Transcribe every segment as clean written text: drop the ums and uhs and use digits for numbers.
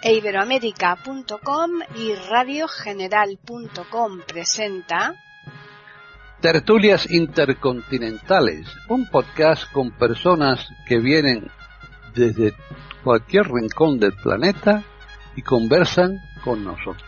Iberoamérica.com y radiogeneral.com presenta Tertulias Intercontinentales, un podcast con personas que vienen desde cualquier rincón del planeta y conversan con nosotros.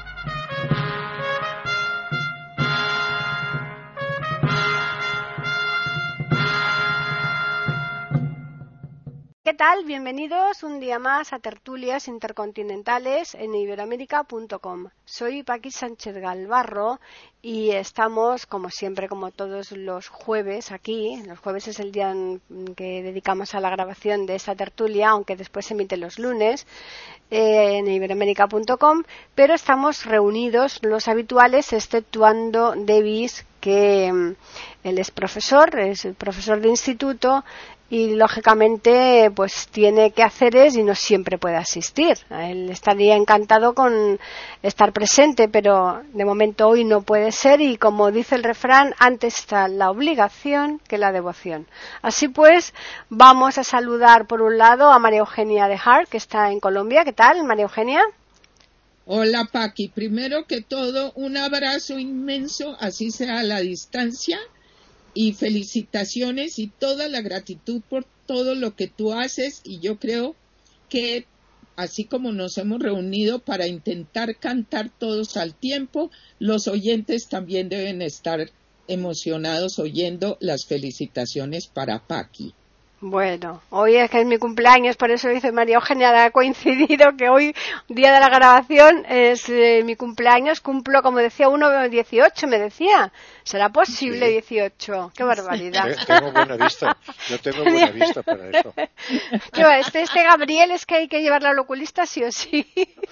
¿Qué tal? Bienvenidos un día más a Tertulias Intercontinentales en Iberoamérica.com. Soy Paqui Sánchez Galvarro y estamos, como siempre, como todos los jueves aquí. Los jueves es el día que dedicamos a la grabación de esta tertulia, aunque después se emite los lunes en Iberoamérica.com, pero estamos reunidos los habituales, exceptuando Davis, que él es el profesor de instituto, y lógicamente pues tiene quehaceres y no siempre puede asistir. Él estaría encantado con estar presente, pero de momento hoy no puede ser, y como dice el refrán, antes está la obligación que la devoción. Así pues, vamos a saludar por un lado a María Eugenia de Hart, que está en Colombia. ¿Qué tal, María Eugenia? Hola, Paqui. Primero que todo, un abrazo inmenso, así sea a la distancia, y felicitaciones y toda la gratitud por todo lo que tú haces. Y yo creo que así como nos hemos reunido para intentar cantar todos al tiempo, los oyentes también deben estar emocionados oyendo las felicitaciones para Paqui. Bueno, hoy es que es mi cumpleaños, por eso dice María Eugenia, ha coincidido que hoy, día de la grabación, es mi cumpleaños. Cumplo, como decía uno, 18, me decía. ¿Será posible 18? ¡Qué barbaridad! Tengo buena vista, yo tengo buena vista para eso. ¿Qué va? Este Gabriel es que hay que llevarlo al oculista sí o sí.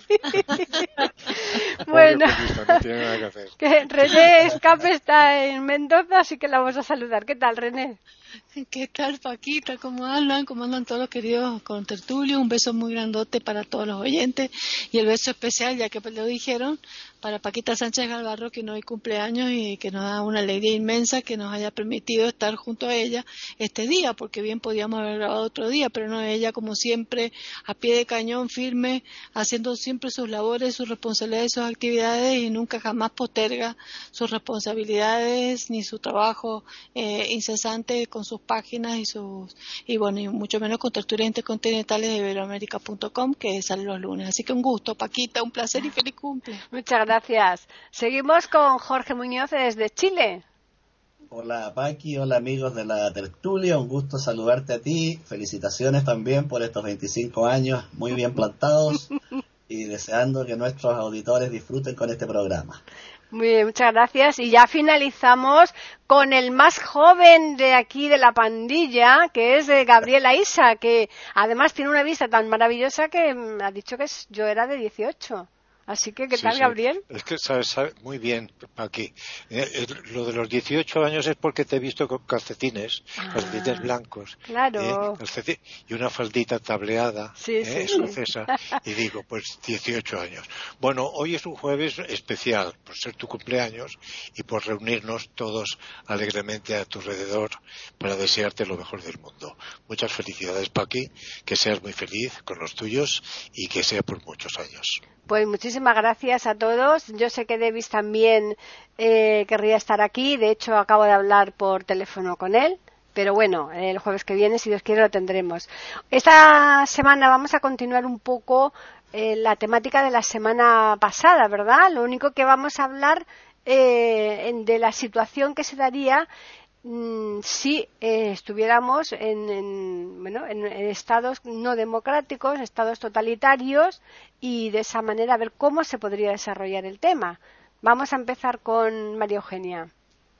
Bueno, no tiene nada que hacer. Que René Escape está en Mendoza, así que la vamos a saludar. ¿Qué tal, René? ¿Qué tal, Paquita? ¿Cómo andan? ¿Cómo andan todos los queridos con tertulio? Un beso muy grandote para todos los oyentes, y el beso especial, ya que lo dijeron, para Paquita Sánchez Galvarro, que no hay cumpleaños y que nos da una alegría inmensa que nos haya permitido estar junto a ella este día, porque bien podíamos haber grabado otro día, pero no, ella como siempre a pie de cañón, firme, haciendo siempre sus labores, sus responsabilidades, sus actividades, y nunca jamás posterga sus responsabilidades ni su trabajo incesante con sus páginas y mucho menos con Tertulias Intercontinentales de Iberoamérica.com, que sale los lunes. Así que un gusto, Paquita, un placer y feliz cumple. Muchas gracias. Seguimos con Jorge Muñoz desde Chile. Hola, Paqui, hola amigos de la tertulia, un gusto saludarte a ti. Felicitaciones también por estos 25 años muy bien plantados y deseando que nuestros auditores disfruten con este programa. Muy bien, muchas gracias. Y ya finalizamos con el más joven de aquí de la pandilla, que es Gabriela Isa, que además tiene una vista tan maravillosa que ha dicho que yo era de 18. Así que, ¿qué tal, Gabriel? Es que sabes muy bien, aquí. Lo de los 18 años es porque te he visto con calcetines blancos. Claro. Y una faldita tableada, escocesa, y digo, pues 18 años. Bueno, hoy es un jueves especial, por ser tu cumpleaños y por reunirnos todos alegremente a tu alrededor para desearte lo mejor del mundo. Muchas felicidades, Paqui, que seas muy feliz con los tuyos y que sea por muchos años. Pues muchísimas gracias a todos. Yo sé que Davis también querría estar aquí. De hecho, acabo de hablar por teléfono con él. Pero bueno, el jueves que viene, si Dios quiere, lo tendremos. Esta semana vamos a continuar un poco la temática de la semana pasada, ¿verdad? Lo único que vamos a hablar de la situación que se daría si estuviéramos en estados no democráticos, estados totalitarios, y de esa manera a ver cómo se podría desarrollar el tema. Vamos a empezar con María Eugenia.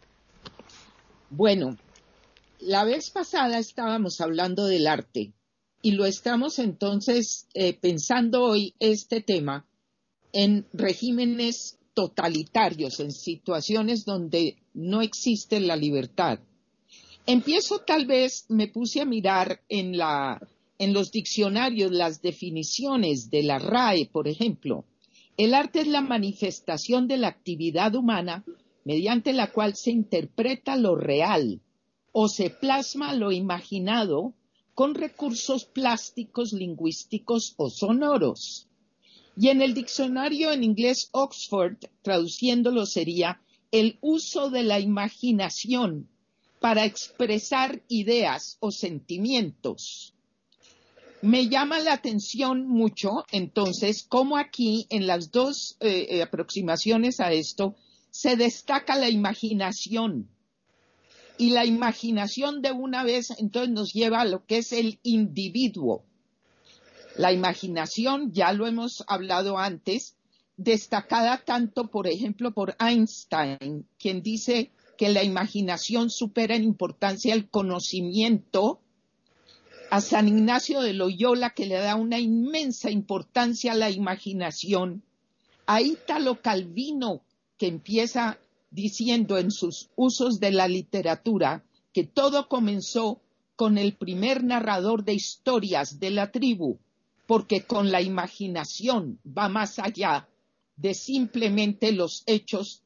Bueno, la vez pasada estábamos hablando del arte y lo estamos entonces pensando hoy este tema en regímenes totalitarios, en situaciones donde no existe la libertad. Empiezo, tal vez, me puse a mirar en los diccionarios las definiciones de la RAE, por ejemplo. El arte es la manifestación de la actividad humana mediante la cual se interpreta lo real o se plasma lo imaginado con recursos plásticos, lingüísticos o sonoros. Y en el diccionario en inglés Oxford, traduciéndolo sería el uso de la imaginación para expresar ideas o sentimientos. Me llama la atención mucho, entonces, cómo aquí en las dos aproximaciones a esto se destaca la imaginación. Y la imaginación de una vez entonces nos lleva a lo que es el individuo. La imaginación, ya lo hemos hablado antes, destacada tanto, por ejemplo, por Einstein, quien dice que la imaginación supera en importancia el conocimiento, a San Ignacio de Loyola, que le da una inmensa importancia a la imaginación, a Ítalo Calvino, que empieza diciendo en sus usos de la literatura que todo comenzó con el primer narrador de historias de la tribu, porque con la imaginación va más allá de simplemente los hechos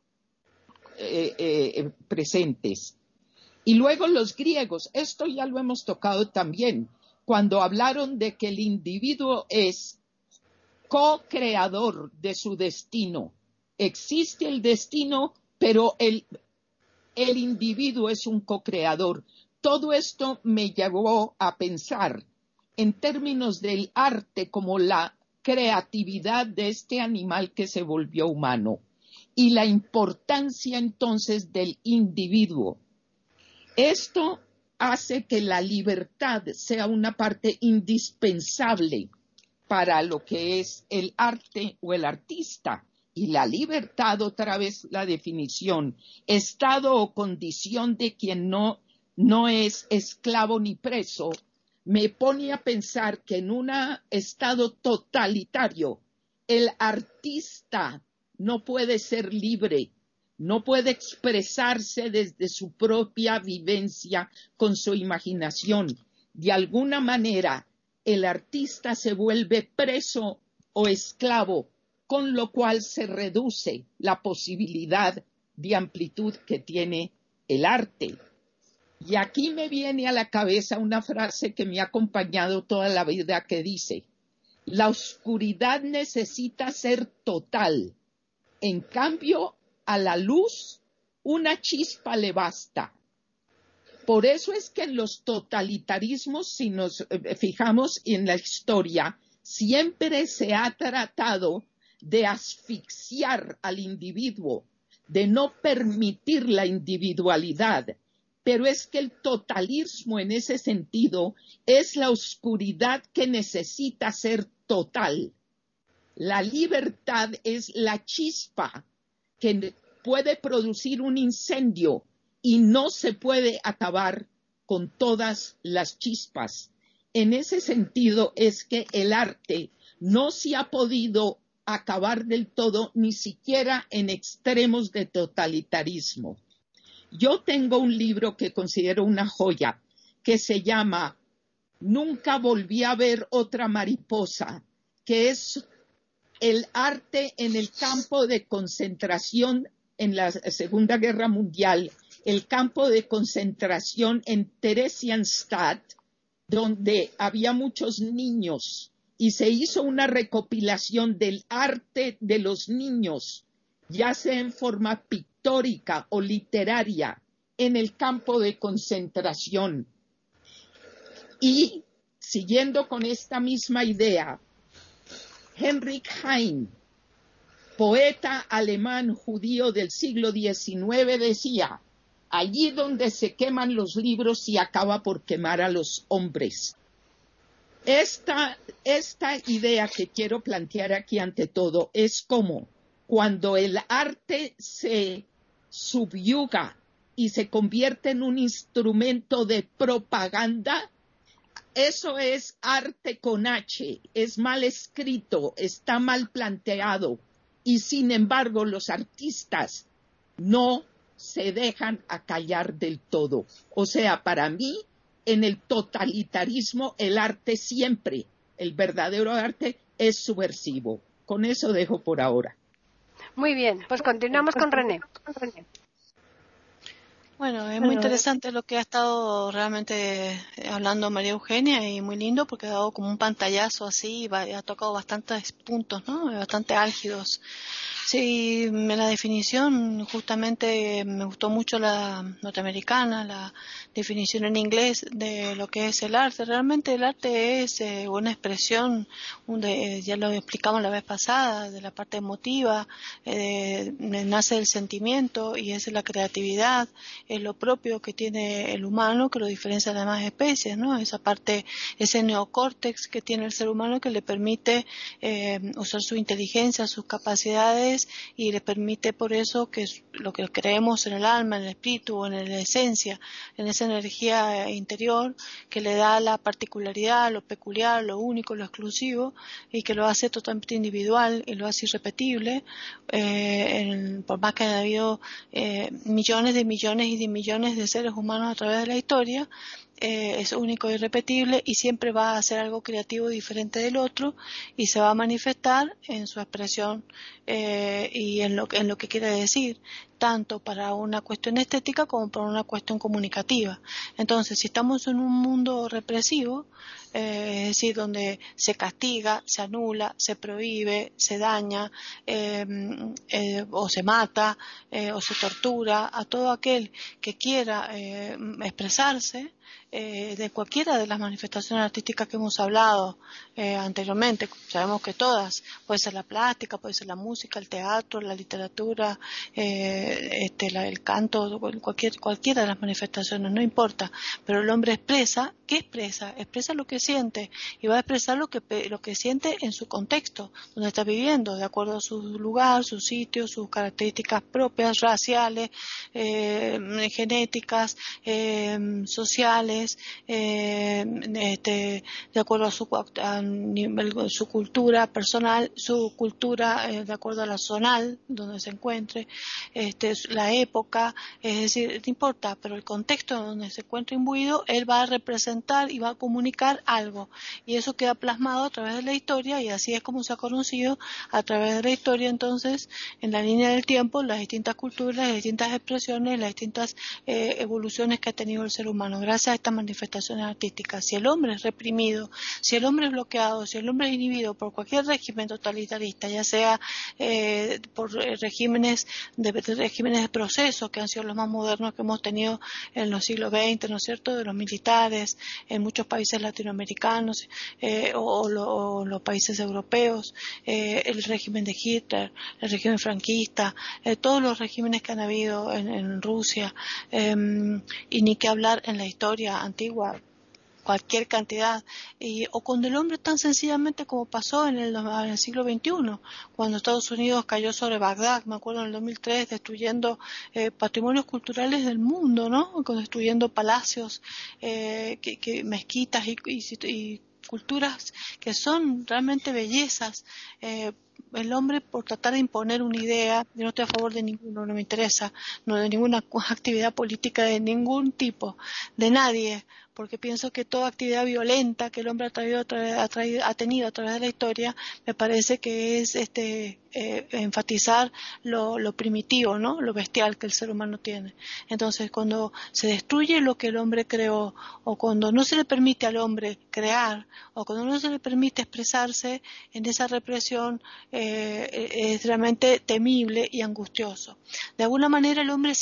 presentes. Y luego los griegos, esto ya lo hemos tocado también, cuando hablaron de que el individuo es co-creador de su destino. Existe el destino, pero el individuo es un co-creador. Todo esto me llevó a pensar en términos del arte como la creatividad de este animal que se volvió humano y la importancia entonces del individuo. Esto hace que la libertad sea una parte indispensable para lo que es el arte o el artista. Y la libertad, otra vez la definición, estado o condición de quien no es esclavo ni preso, me pone a pensar que en un estado totalitario el artista no puede ser libre, no puede expresarse desde su propia vivencia con su imaginación. De alguna manera, el artista se vuelve preso o esclavo, con lo cual se reduce la posibilidad de amplitud que tiene el arte. Y aquí me viene a la cabeza una frase que me ha acompañado toda la vida que dice: la oscuridad necesita ser total, en cambio a la luz una chispa le basta. Por eso es que en los totalitarismos, si nos fijamos en la historia, siempre se ha tratado de asfixiar al individuo, de no permitir la individualidad. Pero es que el totalismo en ese sentido es la oscuridad que necesita ser total. La libertad es la chispa que puede producir un incendio y no se puede acabar con todas las chispas. En ese sentido es que el arte no se ha podido acabar del todo, ni siquiera en extremos de totalitarismo. Yo tengo un libro que considero una joya, que se llama Nunca volví a ver otra mariposa, que es el arte en el campo de concentración en la Segunda Guerra Mundial, el campo de concentración en Theresienstadt, donde había muchos niños, y se hizo una recopilación del arte de los niños, ya sea en forma pictórica o literaria, en el campo de concentración. Y, siguiendo con esta misma idea, Heinrich Heine, poeta alemán judío del siglo XIX, decía: allí donde se queman los libros se acaba por quemar a los hombres. Esta idea que quiero plantear aquí ante todo es como cuando el arte se subyuga y se convierte en un instrumento de propaganda, eso es arte con H, es mal escrito, está mal planteado, y sin embargo los artistas no se dejan acallar del todo. O sea, para mí, en el totalitarismo, el arte siempre, el verdadero arte, es subversivo. Con eso dejo por ahora. Muy bien, pues continuamos con René. Bueno, es muy interesante lo que ha estado realmente hablando María Eugenia, y muy lindo porque ha dado como un pantallazo así y ha tocado bastantes puntos, ¿no? Bastante álgidos. Sí, en la definición justamente me gustó mucho la norteamericana, la definición en inglés de lo que es el arte. Realmente el arte es una expresión, ya lo explicamos la vez pasada, de la parte emotiva, nace del sentimiento y es la creatividad, es lo propio que tiene el humano que lo diferencia de las demás especies, ¿no? Esa parte, ese neocórtex que tiene el ser humano que le permite usar su inteligencia, sus capacidades, y le permite por eso que lo que creemos en el alma, en el espíritu, en la esencia, en esa energía interior que le da la particularidad, lo peculiar, lo único, lo exclusivo, y que lo hace totalmente individual y lo hace irrepetible, por más que haya habido millones de millones y de millones de seres humanos a través de la historia. Es único e irrepetible y siempre va a hacer algo creativo diferente del otro y se va a manifestar en su expresión y en lo que quiere decir, tanto para una cuestión estética como para una cuestión comunicativa. Entonces, si estamos en un mundo represivo, es decir, donde se castiga, se anula, se prohíbe, se daña o se mata o se tortura a todo aquel que quiera expresarse, de cualquiera de las manifestaciones artísticas que hemos hablado anteriormente. Sabemos que todas, puede ser la plástica, puede ser la música, el teatro, la literatura, el canto, cualquiera de las manifestaciones, no importa, pero el hombre expresa. ¿Qué expresa? Expresa lo que siente, y va a expresar lo que siente en su contexto, donde está viviendo, de acuerdo a su lugar, su sitio, sus características propias, raciales, genéticas, sociales, de acuerdo a su cultura personal, su cultura de acuerdo a la zonal donde se encuentre, la época, es decir, no importa, pero el contexto donde se encuentra imbuido, él va a representar y va a comunicar algo, y eso queda plasmado a través de la historia, y así es como se ha conocido a través de la historia. Entonces, en la línea del tiempo, las distintas culturas, las distintas expresiones, las distintas evoluciones que ha tenido el ser humano gracias a estas manifestaciones artísticas. Si el hombre es reprimido, si el hombre es bloqueado, si el hombre es inhibido por cualquier régimen totalitarista, ya sea por regímenes de proceso, que han sido los más modernos que hemos tenido en los siglos XX, ¿no es cierto?, de los militares en muchos países latinoamericanos o los países europeos, el régimen de Hitler, el régimen franquista, todos los regímenes que han habido en Rusia, y ni qué hablar en la historia antigua, cualquier cantidad, o cuando el hombre tan sencillamente como pasó en el siglo XXI, cuando Estados Unidos cayó sobre Bagdad, me acuerdo en el 2003, destruyendo patrimonios culturales del mundo, ¿no?, destruyendo palacios, mezquitas y culturas que son realmente bellezas. El hombre, por tratar de imponer una idea, yo no estoy a favor de ninguno, no me interesa, no de ninguna actividad política de ningún tipo, de nadie, porque pienso que toda actividad violenta que el hombre ha tenido a través de la historia, me parece que es enfatizar lo primitivo, ¿no?, lo bestial que el ser humano tiene. Entonces, cuando se destruye lo que el hombre creó, o cuando no se le permite al hombre crear, o cuando no se le permite expresarse, en esa represión es realmente temible y angustioso. De alguna manera el humano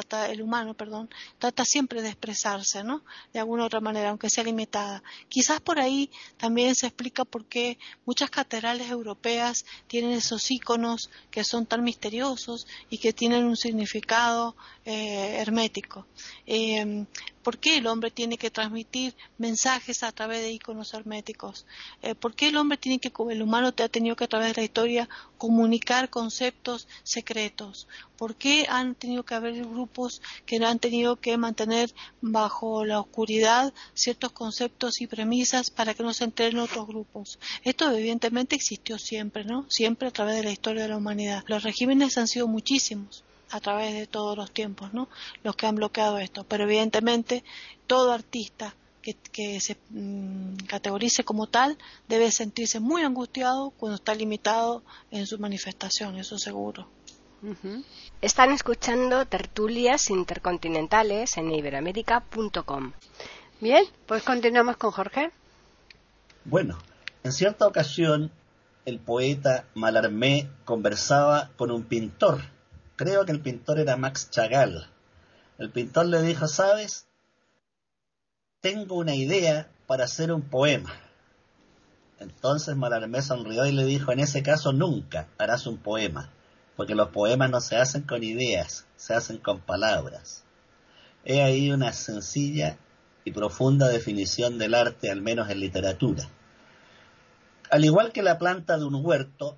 trata siempre de expresarse, ¿no?, de alguna otra manera, aunque sea limitada. Quizás por ahí también se explica por qué muchas catedrales europeas tienen esos íconos que son tan misteriosos y que tienen un significado hermético. ¿Por qué el hombre tiene que transmitir mensajes a través de íconos herméticos? ¿Por qué el humano ha tenido que a través de la historia comunicar conceptos secretos? ¿Por qué han tenido que haber grupos que han tenido que mantener bajo la oscuridad ciertos conceptos y premisas para que no se enteren otros grupos? Esto evidentemente existió siempre, ¿no?, siempre a través de la historia de la humanidad. Los regímenes han sido muchísimos a través de todos los tiempos, ¿no?, los que han bloqueado esto, pero evidentemente todo artista que se categorice como tal debe sentirse muy angustiado cuando está limitado en su manifestación, eso seguro. Están escuchando Tertulias Intercontinentales en iberoamerica.com. Bien, pues continuamos con Jorge. Bueno, en cierta ocasión el poeta Mallarmé conversaba con un pintor. Creo que el pintor era Max Chagall. El pintor le dijo: ¿sabes? Tengo una idea para hacer un poema. Entonces Mallarmé sonrió y le dijo: en ese caso nunca harás un poema, porque los poemas no se hacen con ideas, se hacen con palabras. He ahí una sencilla y profunda definición del arte, al menos en literatura. Al igual que la planta de un huerto,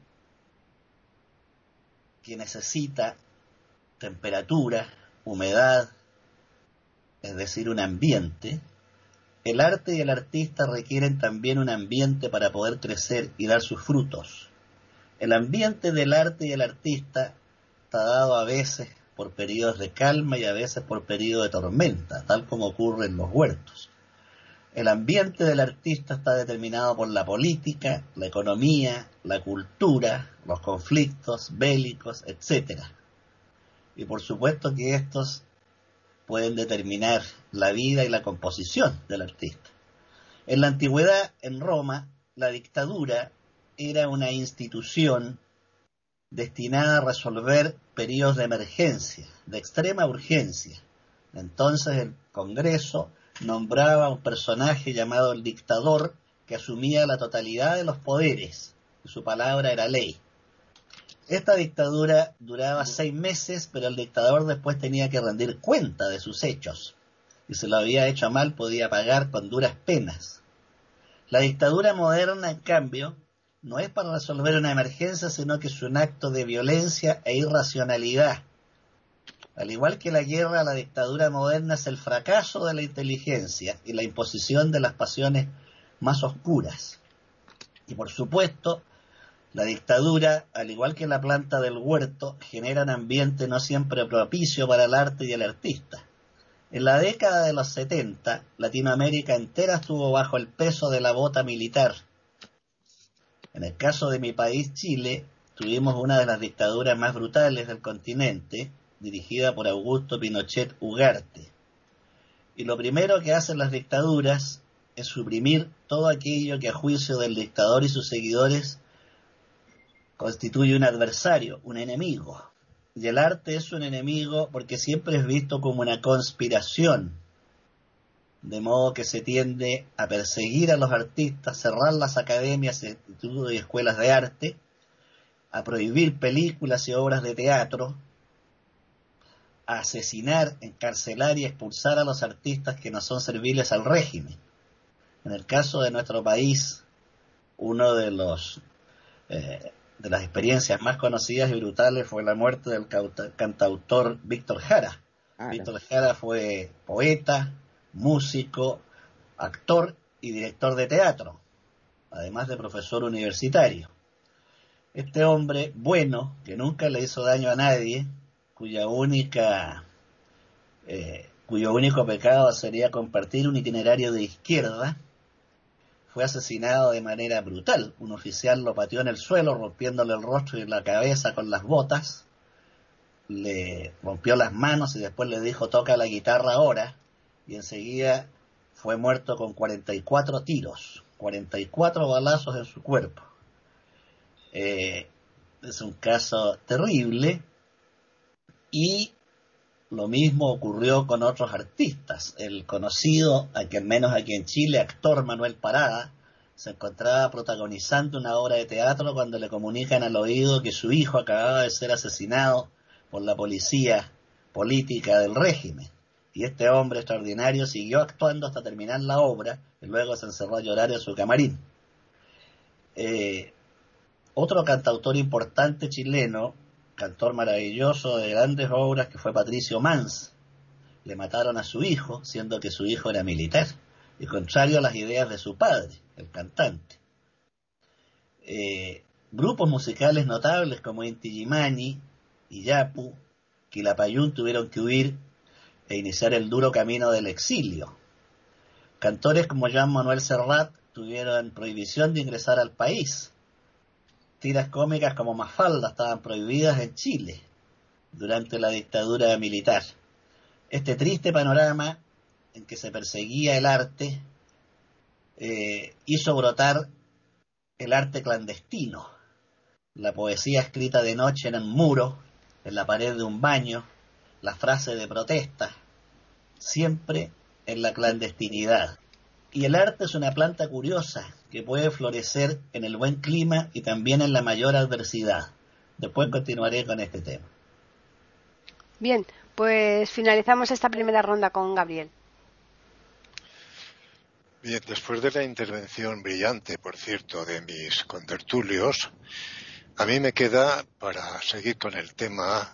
que necesita temperatura, humedad, es decir, un ambiente, el arte y el artista requieren también un ambiente para poder crecer y dar sus frutos. El ambiente del arte y el artista está dado a veces por periodos de calma y a veces por periodos de tormenta, tal como ocurre en los huertos. El ambiente del artista está determinado por la política, la economía, la cultura, los conflictos bélicos, etc. Y por supuesto que estos pueden determinar la vida y la composición del artista. En la antigüedad, en Roma, la dictadura era una institución destinada a resolver periodos de emergencia, de extrema urgencia. Entonces el Congreso nombraba a un personaje llamado el dictador, que asumía la totalidad de los poderes, y su palabra era ley. Esta dictadura duraba 6 meses, pero el dictador después tenía que rendir cuenta de sus hechos, y si lo había hecho mal podía pagar con duras penas. La dictadura moderna, en cambio, no es para resolver una emergencia, sino que es un acto de violencia e irracionalidad. Al igual que la guerra, la dictadura moderna es el fracaso de la inteligencia y la imposición de las pasiones más oscuras. Y por supuesto, la dictadura, al igual que la planta del huerto, genera un ambiente no siempre propicio para el arte y el artista. En la década de los 70, Latinoamérica entera estuvo bajo el peso de la bota militar. En el caso de mi país, Chile, tuvimos una de las dictaduras más brutales del continente, dirigida por Augusto Pinochet Ugarte. Y lo primero que hacen las dictaduras es suprimir todo aquello que a juicio del dictador y sus seguidores constituye un adversario, un enemigo. Y el arte es un enemigo porque siempre es visto como una conspiración, de modo que se tiende a perseguir a los artistas, cerrar las academias, institutos y escuelas de arte, a prohibir películas y obras de teatro, a asesinar, encarcelar y expulsar a los artistas que no son serviles al régimen. En el caso de nuestro país, uno de las experiencias más conocidas y brutales fue la muerte del cantautor Víctor Jara. Víctor Jara fue poeta, músico, actor y director de teatro, además de profesor universitario. Este hombre bueno, que nunca le hizo daño a nadie, cuyo único pecado sería compartir un itinerario de izquierda, fue asesinado de manera brutal. Un oficial lo pateó en el suelo, rompiéndole el rostro y la cabeza con las botas, le rompió las manos y después le dijo: toca la guitarra ahora, y enseguida fue muerto con 44 tiros, 44 balazos en su cuerpo. Es un caso terrible. Y lo mismo ocurrió con otros artistas. El conocido, al menos aquí en Chile, actor Manuel Parada, se encontraba protagonizando una obra de teatro cuando le comunican al oído que su hijo acababa de ser asesinado por la policía política del régimen. Y este hombre extraordinario siguió actuando hasta terminar la obra y luego se encerró a llorar en su camarín. Otro cantautor importante chileno, cantor maravilloso de grandes obras, que fue Patricio Mans, le mataron a su hijo, siendo que su hijo era militar, y contrario a las ideas de su padre, el cantante. Grupos musicales notables como Inti Illimani, Iyapu, Quilapayún tuvieron que huir e iniciar el duro camino del exilio. Cantores como Jean Manuel Serrat tuvieron prohibición de ingresar al país. Tiras cómicas como Mafalda estaban prohibidas en Chile. durante la dictadura militar. Este triste panorama en que se perseguía el arte hizo brotar el arte clandestino, la poesía escrita de noche en un muro, en la pared de un baño, la frase de protesta, siempre en la clandestinidad. Y el arte es una planta curiosa que puede florecer en el buen clima y también en la mayor adversidad. Después continuaré con este tema. Bien, pues finalizamos esta primera ronda con Gabriel. Bien, después de la intervención brillante, por cierto, de mis contertulios, a mí me queda, para seguir con el tema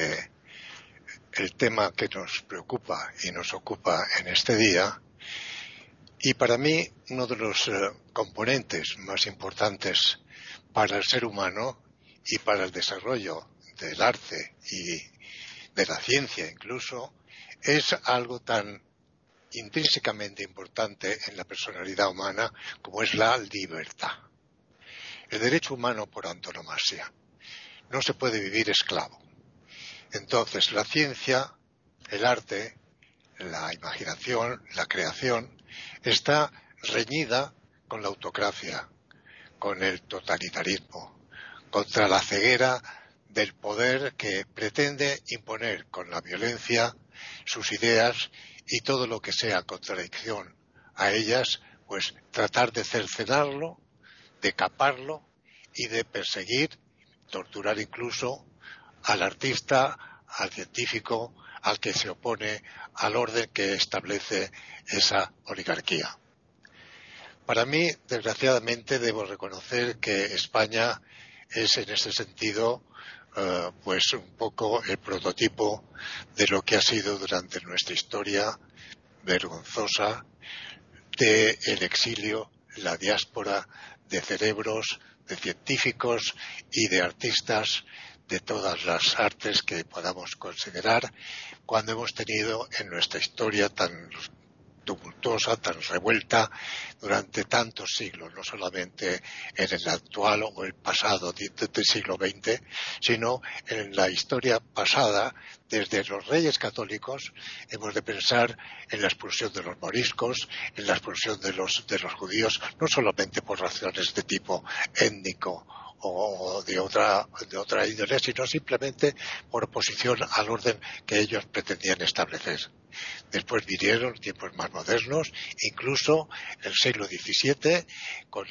que nos preocupa y nos ocupa en este día, y para mí uno de los componentes más importantes para el ser humano y para el desarrollo del arte y de la ciencia incluso, es algo tan intrínsecamente importante en la personalidad humana como es la libertad. El derecho humano por antonomasia. No se puede vivir esclavo. Entonces la ciencia, el arte, la imaginación, la creación, está reñida con la autocracia, con el totalitarismo, contra la ceguera del poder que pretende imponer con la violencia sus ideas y todo lo que sea contradicción a ellas, pues tratar de cercenarlo, de caparlo y de perseguir, torturar incluso al artista, al científico, al que se opone al orden que establece esa oligarquía. Para mí, desgraciadamente, debo reconocer que España es en ese sentido pues un poco el prototipo de lo que ha sido durante nuestra historia vergonzosa del exilio, la diáspora de cerebros, de científicos y de artistas de todas las artes que podamos considerar, cuando hemos tenido en nuestra historia tan tumultuosa, tan revuelta durante tantos siglos, no solamente en el actual o el pasado del siglo XX, sino en la historia pasada. Desde los reyes católicos hemos de pensar en la expulsión de los moriscos, en la expulsión de los judíos, no solamente por razones de tipo étnico o de otra índole, sino simplemente por oposición al orden que ellos pretendían establecer. Después vinieron tiempos más modernos, incluso el siglo XVII, con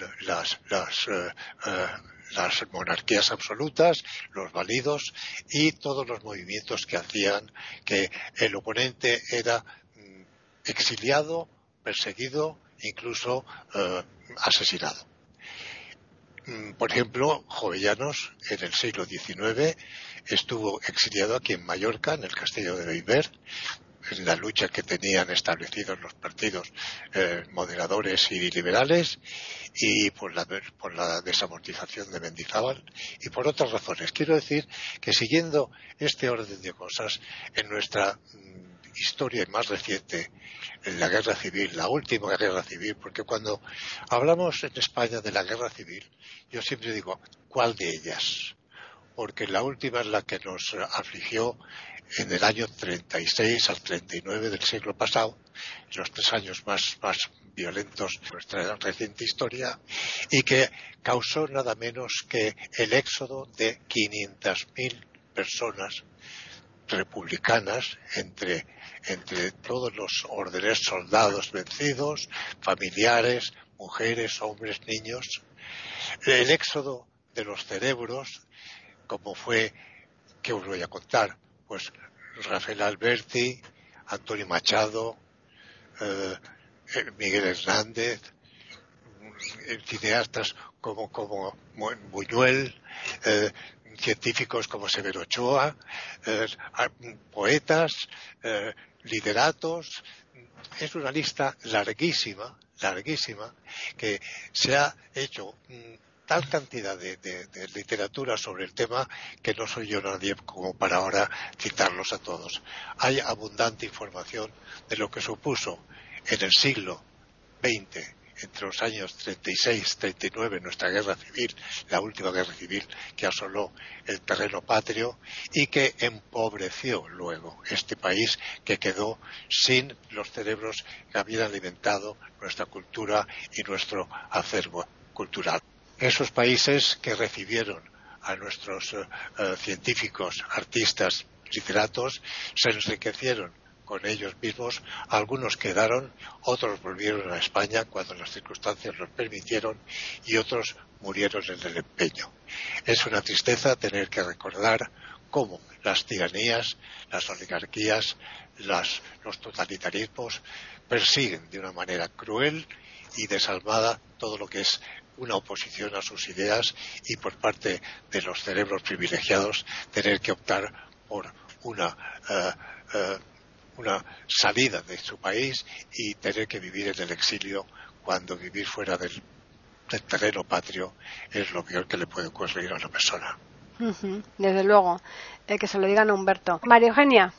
las monarquías absolutas, los válidos y todos los movimientos que hacían que el oponente era exiliado, perseguido, incluso asesinado. Por ejemplo, Jovellanos en el siglo XIX estuvo exiliado aquí en Mallorca, en el castillo de Bellver, en la lucha que tenían establecidos los partidos moderadores y liberales, y por la desamortización de Mendizábal y por otras razones. Quiero decir que siguiendo este orden de cosas, en nuestra historia más reciente, en la guerra civil, la última guerra civil, porque cuando hablamos en España de la guerra civil, yo siempre digo, ¿cuál de ellas? Porque la última es la que nos afligió en el año 36 al 39 del siglo pasado, los 3 años más violentos de nuestra reciente historia, y que causó nada menos que el éxodo de 500.000 personas republicanas entre todos los órdenes, soldados vencidos, familiares, mujeres, hombres, niños. El éxodo de los cerebros, como fue, ¿qué os voy a contar? Pues Rafael Alberti, Antonio Machado, Miguel Hernández, cineastas como Buñuel, científicos como Severo Ochoa, poetas, literatos. Es una lista larguísima, que se ha hecho tal cantidad de literatura sobre el tema que no soy yo nadie como para ahora citarlos a todos. Hay abundante información de lo que supuso en el siglo XX entre los años 36 y 39, nuestra guerra civil, la última guerra civil que asoló el terreno patrio y que empobreció luego este país, que quedó sin los cerebros que habían alimentado nuestra cultura y nuestro acervo cultural. Esos países que recibieron a nuestros científicos, artistas, literatos, se enriquecieron con ellos mismos, algunos quedaron, otros volvieron a España cuando las circunstancias los permitieron y otros murieron en el empeño. Es una tristeza tener que recordar cómo las tiranías, las oligarquías, los totalitarismos persiguen de una manera cruel y desalmada todo lo que es una oposición a sus ideas, y por parte de los cerebros privilegiados tener que optar por una salida de su país y tener que vivir en el exilio, cuando vivir fuera del terreno patrio es lo peor que le puede ocurrir a una persona. Desde luego, que se lo digan a Humberto. María Eugenia.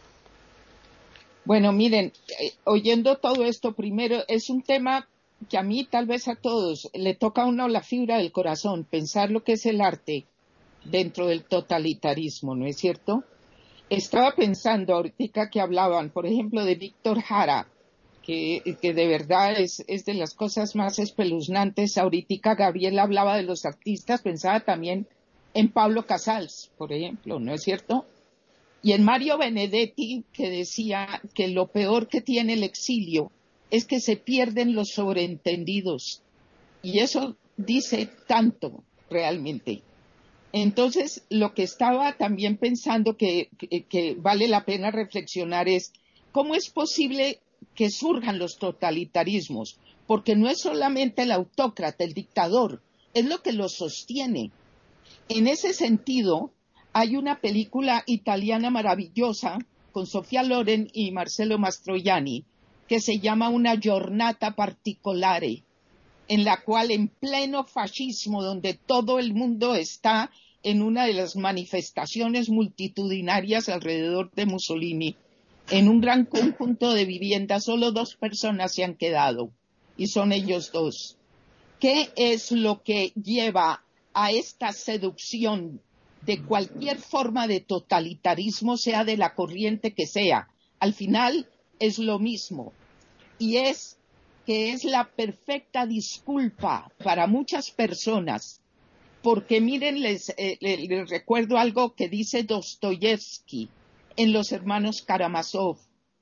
Bueno, miren, oyendo todo esto, primero es un tema que a mí, tal vez a todos, le toca a uno la fibra del corazón, pensar lo que es el arte dentro del totalitarismo, ¿no es cierto? Estaba pensando ahorita que hablaban, por ejemplo, de Víctor Jara, que de verdad es de las cosas más espeluznantes. Ahorita Gabriel hablaba de los artistas, pensaba también en Pablo Casals, por ejemplo, ¿no es cierto? Y en Mario Benedetti, que decía que lo peor que tiene el exilio es que se pierden los sobreentendidos. Y eso dice tanto, realmente. Entonces, lo que estaba también pensando que vale la pena reflexionar es cómo es posible que surjan los totalitarismos, porque no es solamente el autócrata, el dictador, es lo que lo sostiene. En ese sentido, hay una película italiana maravillosa con Sofía Loren y Marcello Mastroianni que se llama Una giornata particolare, en la cual, en pleno fascismo, donde todo el mundo está en una de las manifestaciones multitudinarias alrededor de Mussolini, en un gran conjunto de viviendas, solo 2 personas se han quedado, y son ellos 2. ¿Qué es lo que lleva a esta seducción de cualquier forma de totalitarismo, sea de la corriente que sea? Al final es lo mismo, y es que es la perfecta disculpa para muchas personas, porque miren, les recuerdo algo que dice Dostoyevsky en Los hermanos Karamazov: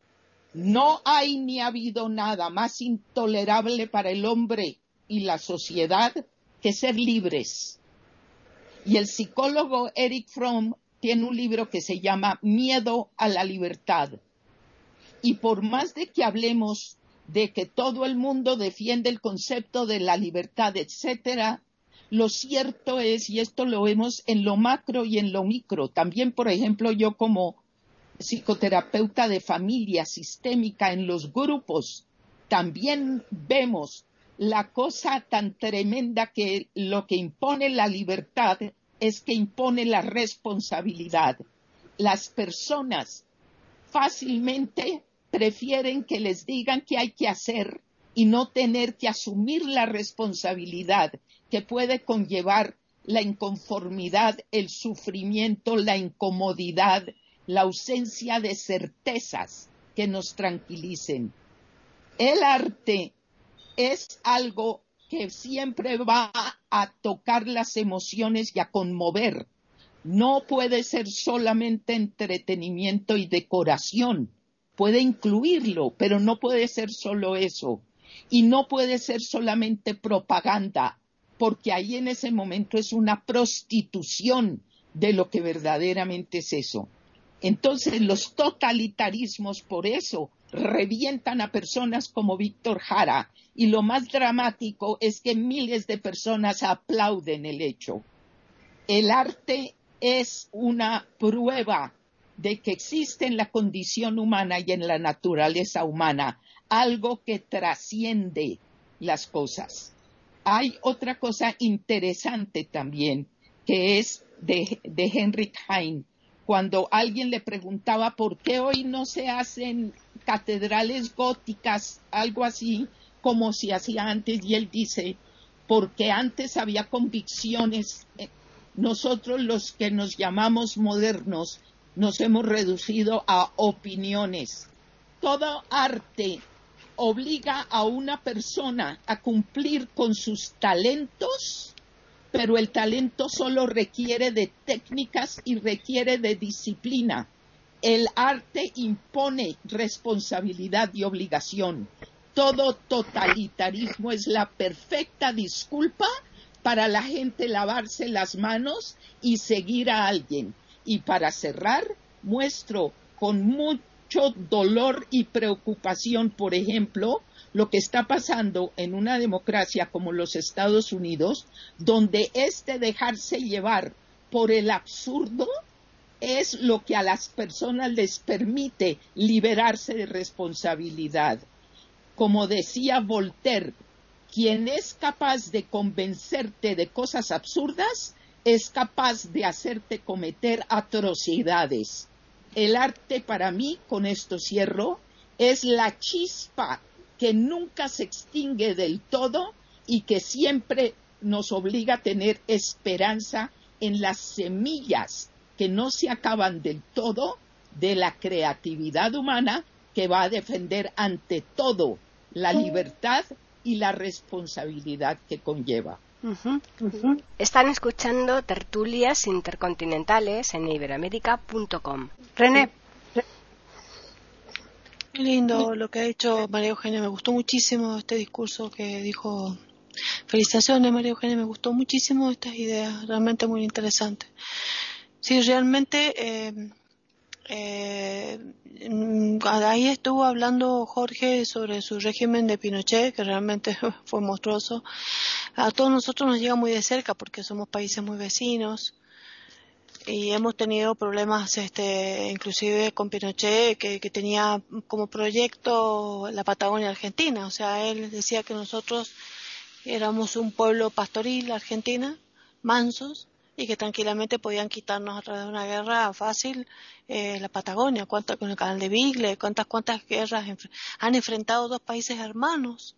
no hay ni ha habido nada más intolerable para el hombre y la sociedad que ser libres. Y el psicólogo Erich Fromm tiene un libro que se llama Miedo a la libertad. Y por más de que hablemos de que todo el mundo defiende el concepto de la libertad, etcétera, lo cierto es, y esto lo vemos en lo macro y en lo micro, también, por ejemplo, yo como psicoterapeuta de familia sistémica en los grupos, también vemos la cosa tan tremenda que lo que impone la libertad es que impone la responsabilidad. Las personas fácilmente prefieren que les digan qué hay que hacer y no tener que asumir la responsabilidad que puede conllevar la inconformidad, el sufrimiento, la incomodidad, la ausencia de certezas que nos tranquilicen. El arte es algo que siempre va a tocar las emociones y a conmover. No puede ser solamente entretenimiento y decoración. Puede incluirlo, pero no puede ser solo eso. Y no puede ser solamente propaganda, porque ahí en ese momento es una prostitución de lo que verdaderamente es eso. Entonces los totalitarismos por eso revientan a personas como Víctor Jara, y lo más dramático es que miles de personas aplauden el hecho. El arte es una prueba de que existe en la condición humana y en la naturaleza humana algo que trasciende las cosas. Hay otra cosa interesante también, que es de Heinrich Heine, cuando alguien le preguntaba por qué hoy no se hacen catedrales góticas, algo así, como se hacía antes, y él dice, porque antes había convicciones, nosotros los que nos llamamos modernos nos hemos reducido a opiniones. Todo arte obliga a una persona a cumplir con sus talentos, pero el talento solo requiere de técnicas y requiere de disciplina. El arte impone responsabilidad y obligación. Todo totalitarismo es la perfecta disculpa para la gente lavarse las manos y seguir a alguien. Y para cerrar, muestro con mucho dolor y preocupación, por ejemplo, lo que está pasando en una democracia como los Estados Unidos, donde dejarse llevar por el absurdo es lo que a las personas les permite liberarse de responsabilidad. Como decía Voltaire, quien es capaz de convencerte de cosas absurdas es capaz de hacerte cometer atrocidades. El arte para mí, con esto cierro, es la chispa que nunca se extingue del todo y que siempre nos obliga a tener esperanza en las semillas que no se acaban del todo de la creatividad humana, que va a defender ante todo la libertad y la responsabilidad que conlleva. Están escuchando Tertulias Intercontinentales en iberoamerica.com. René. Qué lindo lo que ha dicho María Eugenia, me gustó muchísimo este discurso que dijo. Felicitaciones, María Eugenia, me gustó muchísimo estas ideas, realmente muy interesantes. Sí, realmente ahí estuvo hablando Jorge sobre su régimen de Pinochet, que realmente fue monstruoso. A todos nosotros nos llega muy de cerca porque somos países muy vecinos y hemos tenido problemas inclusive con Pinochet, que tenía como proyecto la Patagonia Argentina. O sea, él decía que nosotros éramos un pueblo pastoril Argentina, mansos, y que tranquilamente podían quitarnos a través de una guerra fácil la Patagonia. Con el canal de Beagle, cuántas guerras han enfrentado dos países hermanos.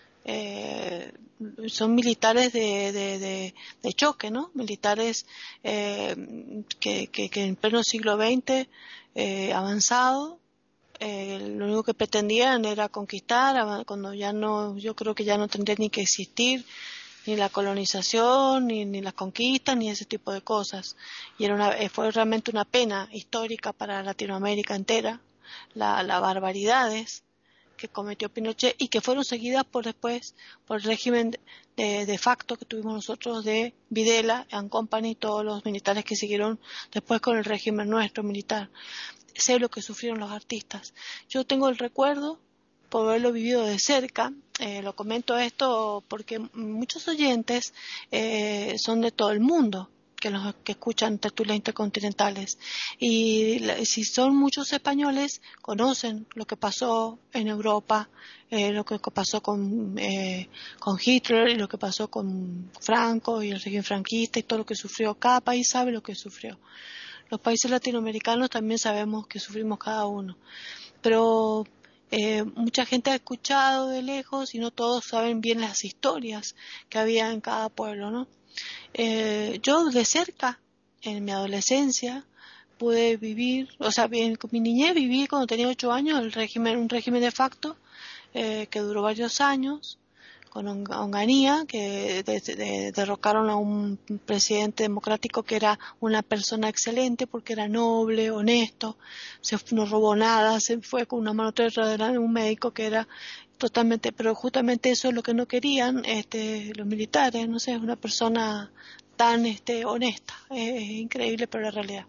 Son militares de choque, ¿no? Militares que en pleno siglo XX avanzado, lo único que pretendían era conquistar, cuando ya no, yo creo que ya no tendría ni que existir ni la colonización, ni las conquistas, ni ese tipo de cosas. Y fue realmente una pena histórica para Latinoamérica entera, las barbaridades que cometió Pinochet y que fueron seguidas después por el régimen de facto que tuvimos nosotros de Videla and Company, todos los militares que siguieron después con el régimen nuestro militar. Sé lo que sufrieron los artistas. Yo tengo el recuerdo por haberlo vivido de cerca. Lo comento esto porque muchos oyentes son de todo el mundo que escuchan tertulias intercontinentales, y si son muchos españoles conocen lo que pasó en Europa, lo que pasó con Hitler y lo que pasó con Franco y el régimen franquista y todo lo que sufrió. Cada país sabe lo que sufrió. Los países latinoamericanos también sabemos que sufrimos cada uno, pero mucha gente ha escuchado de lejos y no todos saben bien las historias que había en cada pueblo, ¿no? Yo de cerca, en mi adolescencia, pude vivir, con mi niñez viví cuando tenía 8 años un régimen de facto que duró varios años, con Onganía, que derrocaron a un presidente democrático que era una persona excelente porque era noble, honesto, no robó nada, se fue con una mano detrás de un médico que era totalmente, pero justamente eso es lo que no querían los militares, no sé, una persona tan honesta, es increíble, pero la realidad.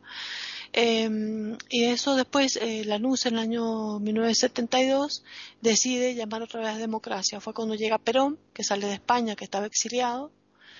Y eso después Lanús en el año 1972 decide llamar otra vez a democracia. Fue cuando llega Perón, que sale de España, que estaba exiliado,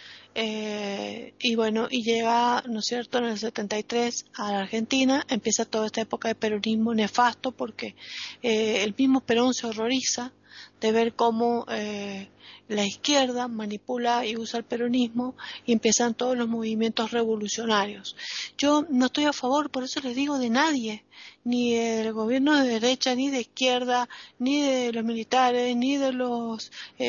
y llega, ¿no es cierto?, en el 73 a la Argentina. Empieza toda esta época de peronismo nefasto porque el mismo Perón se horroriza de ver cómo la izquierda manipula y usa el peronismo y empiezan todos los movimientos revolucionarios. Yo no estoy a favor, por eso les digo, de nadie, ni del gobierno de derecha, ni de izquierda, ni de los militares, ni de los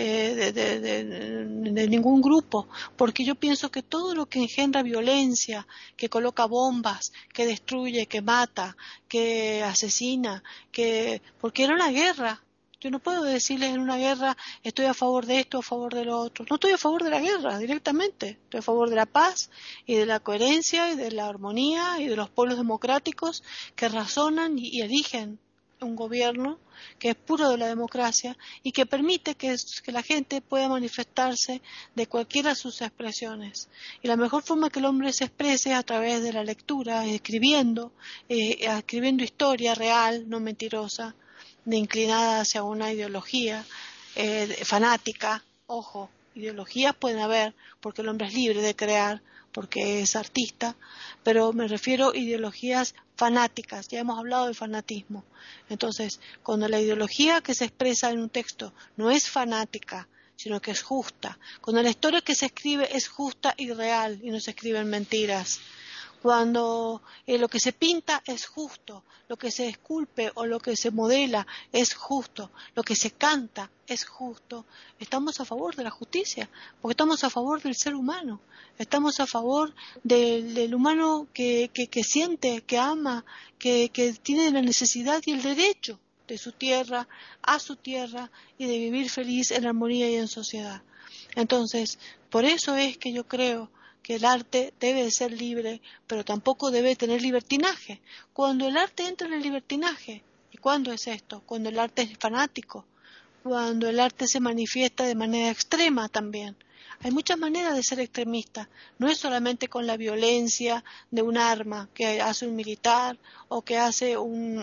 de ningún grupo, porque yo pienso que todo lo que engendra violencia, que coloca bombas, que destruye, que mata, que asesina, porque era una guerra. Yo no puedo decirles en una guerra estoy a favor de esto, a favor de lo otro. No estoy a favor de la guerra directamente. Estoy a favor de la paz y de la coherencia y de la armonía y de los pueblos democráticos que razonan y eligen un gobierno que es puro de la democracia y que permite que la gente pueda manifestarse de cualquiera de sus expresiones. Y la mejor forma que el hombre se exprese es a través de la lectura, escribiendo historia real, no mentirosa, de inclinada hacia una ideología fanática. Ojo, ideologías pueden haber porque el hombre es libre de crear, porque es artista, pero me refiero a ideologías fanáticas. Ya hemos hablado de fanatismo. Entonces, cuando la ideología que se expresa en un texto no es fanática, sino que es justa, cuando la historia que se escribe es justa y real y no se escriben mentiras, cuando lo que se pinta es justo, lo que se esculpe o lo que se modela es justo, lo que se canta es justo, estamos a favor de la justicia, porque estamos a favor del ser humano, estamos a favor del humano que siente, que ama, que tiene la necesidad y el derecho de su tierra, a su tierra y de vivir feliz en armonía y en sociedad. Entonces, por eso es que yo creo que el arte debe de ser libre, pero tampoco debe tener libertinaje. Cuando el arte entra en el libertinaje, ¿y cuándo es esto? Cuando el arte es fanático, cuando el arte se manifiesta de manera extrema también. Hay muchas maneras de ser extremista, no es solamente con la violencia de un arma que hace un militar o que hace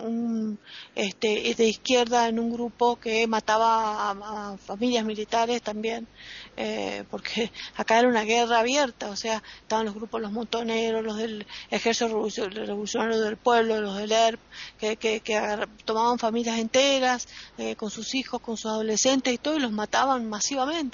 de izquierda en un grupo que mataba a familias militares también, porque acá era una guerra abierta, o sea, estaban los grupos, los montoneros, los del Ejército Revolucionario del Pueblo, los del ERP, que tomaban familias enteras con sus hijos, con sus adolescentes y todo, y los mataban masivamente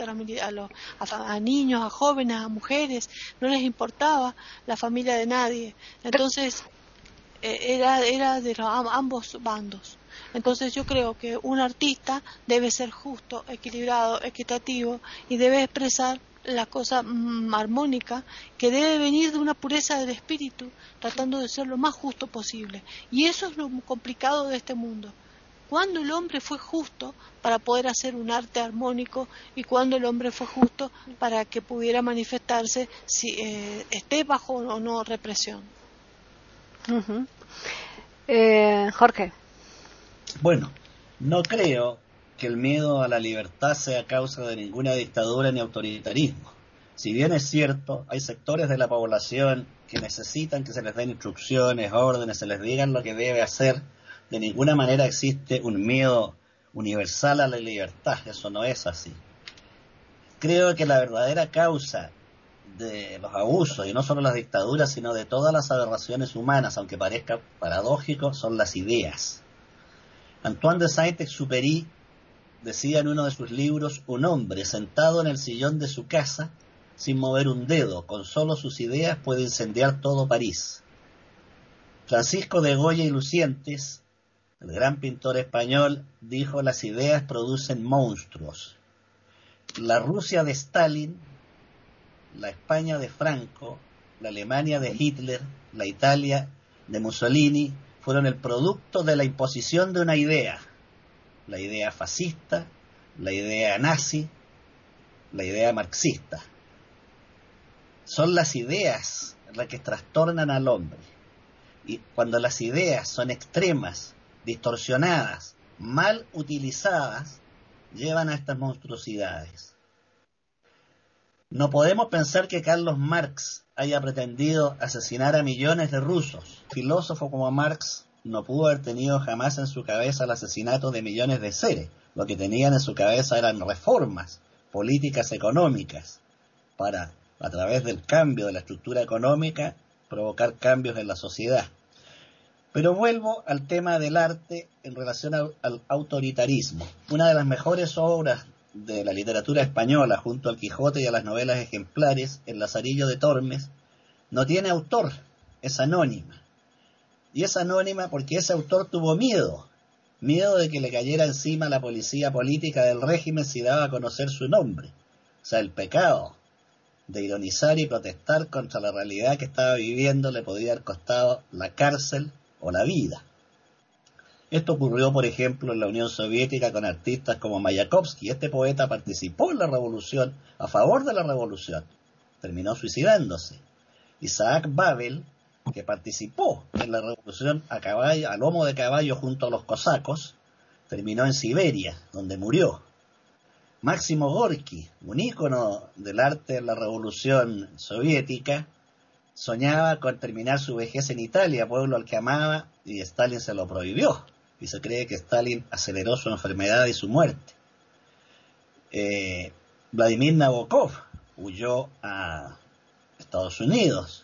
a niños, a jóvenes, a mujeres, no les importaba la familia de nadie. Entonces, era de ambos bandos. Entonces yo creo que un artista debe ser justo, equilibrado, equitativo y debe expresar la cosa armónica que debe venir de una pureza del espíritu, tratando de ser lo más justo posible. Y eso es lo complicado de este mundo. ¿Cuándo el hombre fue justo para poder hacer un arte armónico y cuándo el hombre fue justo para que pudiera manifestarse si esté bajo o no represión? Uh-huh. Jorge. Bueno, no creo que el miedo a la libertad sea causa de ninguna dictadura ni autoritarismo. Si bien es cierto, hay sectores de la población que necesitan que se les den instrucciones, órdenes, se les digan lo que debe hacer. De ninguna manera existe un miedo universal a la libertad, eso no es así. Creo que la verdadera causa de los abusos, y no solo las dictaduras, sino de todas las aberraciones humanas, aunque parezca paradójico, son las ideas. Antoine de Saint-Exupéry decía en uno de sus libros: un hombre sentado en el sillón de su casa, sin mover un dedo, con solo sus ideas, puede incendiar todo París. Francisco de Goya y Lucientes, el gran pintor español, dijo: las ideas producen monstruos. La Rusia de Stalin, la España de Franco, la Alemania de Hitler, la Italia de Mussolini, fueron el producto de la imposición de una idea. La idea fascista, la idea nazi, la idea marxista. Son las ideas las que trastornan al hombre. Y cuando las ideas son extremas, distorsionadas, mal utilizadas, llevan a estas monstruosidades. No podemos pensar que Carlos Marx haya pretendido asesinar a millones de rusos. Un filósofo como Marx no pudo haber tenido jamás en su cabeza el asesinato de millones de seres. Lo que tenían en su cabeza eran reformas políticas económicas para, a través del cambio de la estructura económica, provocar cambios en la sociedad. Pero vuelvo al tema del arte en relación al autoritarismo. Una de las mejores obras de la literatura española, junto al Quijote y a las novelas ejemplares, El Lazarillo de Tormes, no tiene autor, es anónima. Y es anónima porque ese autor tuvo miedo de que le cayera encima la policía política del régimen si daba a conocer su nombre. O sea, el pecado de ironizar y protestar contra la realidad que estaba viviendo le podía haber costado la cárcel o la vida. Esto ocurrió, por ejemplo, en la Unión Soviética con artistas como Mayakovsky. Este poeta participó en la revolución, a favor de la revolución. Terminó suicidándose. Isaac Babel, que participó en la revolución a caballo, a lomo de caballo junto a los cosacos, terminó en Siberia, donde murió. Máximo Gorki, un ícono del arte en la revolución soviética, soñaba con terminar su vejez en Italia, pueblo al que amaba, y Stalin se lo prohibió. Y se cree que Stalin aceleró su enfermedad y su muerte. Vladimir Nabokov huyó a Estados Unidos.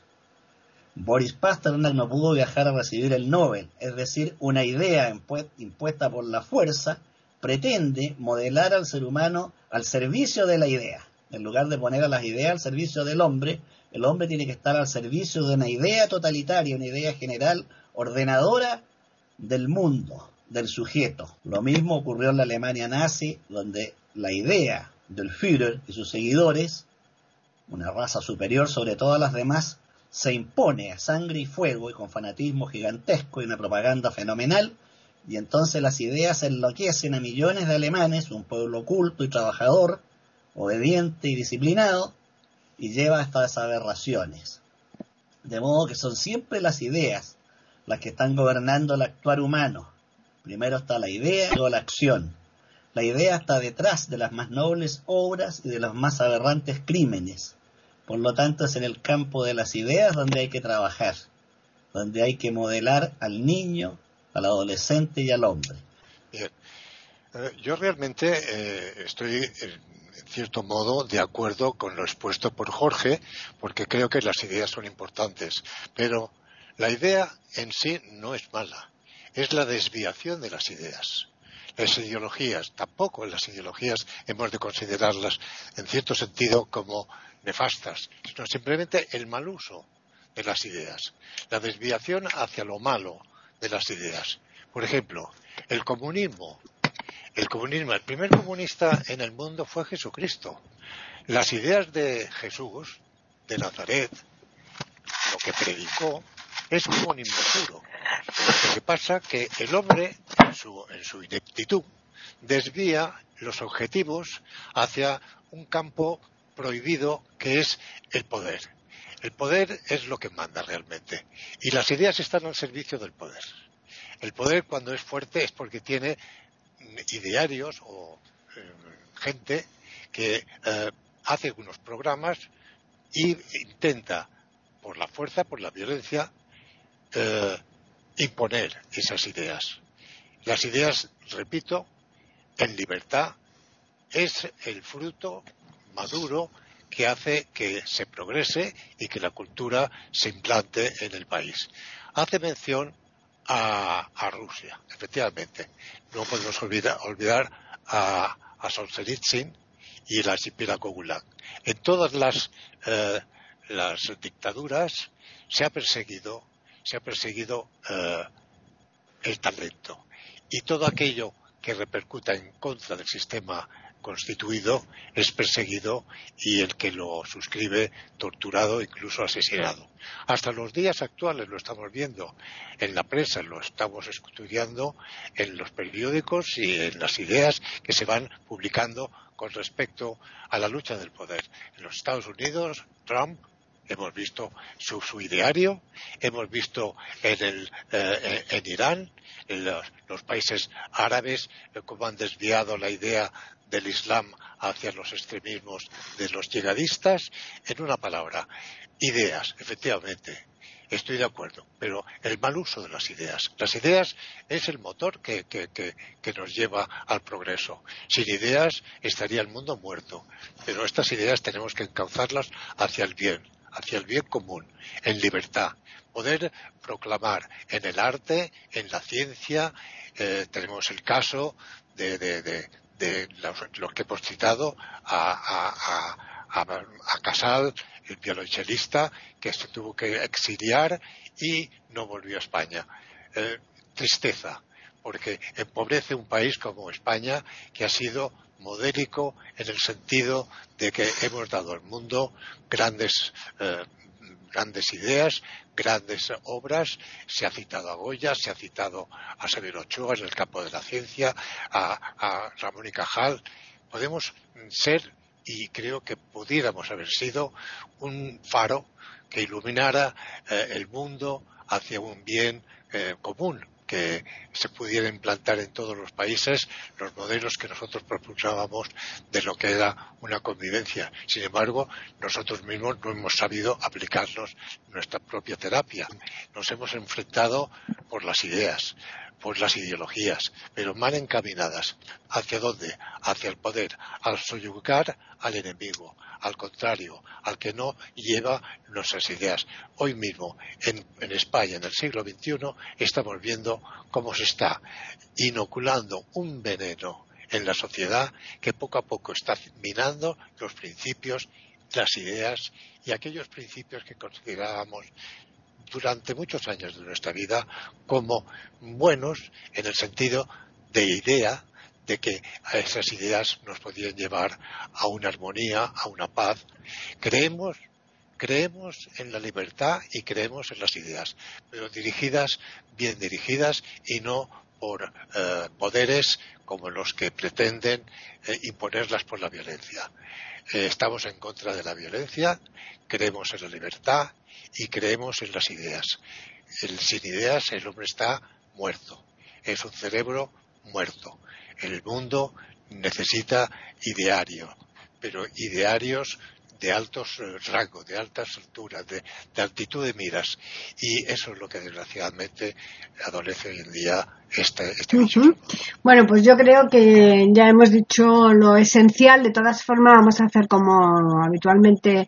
Boris Pasternak no pudo viajar a recibir el Nobel, es decir, una idea impuesta por la fuerza pretende modelar al ser humano al servicio de la idea. En lugar de poner a las ideas al servicio del hombre, el hombre tiene que estar al servicio de una idea totalitaria, una idea general, ordenadora del mundo, del sujeto. Lo mismo ocurrió en la Alemania nazi, donde la idea del Führer y sus seguidores, una raza superior sobre todas las demás, se impone a sangre y fuego y con fanatismo gigantesco y una propaganda fenomenal, y entonces las ideas enloquecen a millones de alemanes, un pueblo culto y trabajador, obediente y disciplinado, y lleva hasta esas aberraciones. De modo que son siempre las ideas las que están gobernando el actuar humano. Primero está la idea, luego la acción. La idea está detrás de las más nobles obras y de los más aberrantes crímenes. Por lo tanto, es en el campo de las ideas donde hay que trabajar, donde hay que modelar al niño, al adolescente y al hombre. Bien. Yo realmente estoy, en cierto modo, de acuerdo con lo expuesto por Jorge, porque creo que las ideas son importantes. Pero la idea en sí no es mala, es la desviación de las ideas. Las ideologías, tampoco las ideologías hemos de considerarlas en cierto sentido como nefastas, sino simplemente el mal uso de las ideas, la desviación hacia lo malo de las ideas. Por ejemplo, el comunismo, el primer comunista en el mundo fue Jesucristo. Las ideas de Jesús, de Nazaret, lo que predicó, es comunismo puro. Lo que pasa es que el hombre, en su ineptitud, desvía los objetivos hacia un campo prohibido que es el poder. El poder es lo que manda realmente. Y las ideas están al servicio del poder. El poder, cuando es fuerte, es porque tiene idearios o gente que hace unos programas y intenta, por la fuerza, por la violencia, imponer esas ideas. Las ideas, repito, en libertad, es el fruto maduro que hace que se progrese y que la cultura se implante en el país. Hace mención a Rusia, efectivamente. No podemos olvidar a Solzhenitsyn y el archipiélago Gulag. En todas las dictaduras se ha perseguido el talento, y todo aquello que repercuta en contra del sistema constituido es perseguido, y el que lo suscribe torturado, incluso asesinado. Hasta los días actuales lo estamos viendo en la prensa, lo estamos estudiando en los periódicos y en las ideas que se van publicando con respecto a la lucha del poder. En los Estados Unidos, Trump, hemos visto su ideario, hemos visto en Irán, en los países árabes, cómo han desviado la idea del Islam hacia los extremismos de los yihadistas. En una palabra, ideas, efectivamente, estoy de acuerdo, pero el mal uso de las ideas. Las ideas es el motor que nos lleva al progreso. Sin ideas estaría el mundo muerto, pero estas ideas tenemos que encauzarlas hacia el bien, hacia el bien común, en libertad. Poder proclamar en el arte, en la ciencia, tenemos el caso de los que hemos citado, a Casal, el violonchelista, que se tuvo que exiliar y no volvió a España. Tristeza, porque empobrece un país como España, que ha sido modélico en el sentido de que hemos dado al mundo grandes ideas, grandes obras. Se ha citado a Goya, se ha citado a Severo Ochoa en el campo de la ciencia, a Ramón y Cajal. Podemos ser, y creo que pudiéramos haber sido, un faro que iluminara el mundo hacia un bien común, que se pudiera implantar en todos los países los modelos que nosotros propulsábamos de lo que era una convivencia. Sin embargo, nosotros mismos no hemos sabido aplicarnos nuestra propia terapia. Nos hemos enfrentado por las ideas, por las ideologías, pero mal encaminadas. ¿Hacia dónde? Hacia el poder, al soyugar al enemigo, al contrario, al que no lleva nuestras ideas. Hoy mismo, en España, en el siglo XXI, estamos viendo cómo se está inoculando un veneno en la sociedad que poco a poco está minando los principios, las ideas y aquellos principios que considerábamos durante muchos años de nuestra vida como buenos, en el sentido de idea, de que a esas ideas nos podían llevar a una armonía, a una paz. Creemos en la libertad y creemos en las ideas, pero dirigidas, bien dirigidas, y no por poderes como los que pretenden imponerlas por la violencia. Estamos en contra de la violencia, creemos en la libertad y creemos en las ideas. Sin ideas el hombre está muerto, es un cerebro muerto. El mundo necesita idearios, pero idearios de altos rangos, de altas alturas, de altitud de miras, y eso es lo que desgraciadamente adolece hoy en día este bicho. Bueno, pues yo creo que ya hemos dicho lo esencial. De todas formas, vamos a hacer como habitualmente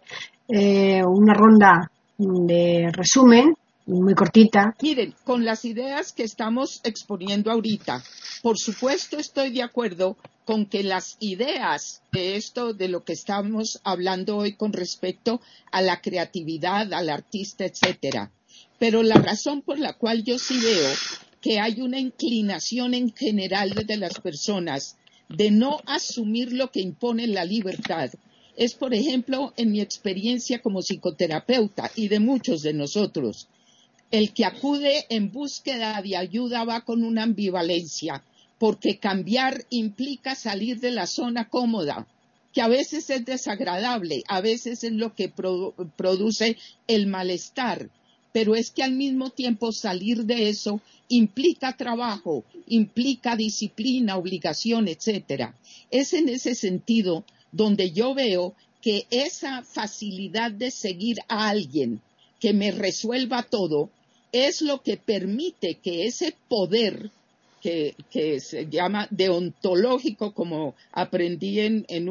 una ronda de resumen muy cortita. Miren, con las ideas que estamos exponiendo ahorita, por supuesto estoy de acuerdo con que las ideas de esto, de lo que estamos hablando hoy con respecto a la creatividad, al artista, etcétera. Pero la razón por la cual yo sí veo que hay una inclinación en general de las personas de no asumir lo que impone la libertad es, por ejemplo, en mi experiencia como psicoterapeuta y de muchos de nosotros, el que acude en búsqueda de ayuda va con una ambivalencia, porque cambiar implica salir de la zona cómoda, que a veces es desagradable, a veces es lo que produce el malestar, pero es que al mismo tiempo salir de eso implica trabajo, implica disciplina, obligación, etcétera. Es en ese sentido donde yo veo que esa facilidad de seguir a alguien que me resuelva todo es lo que permite que ese poder que se llama deontológico, como aprendí en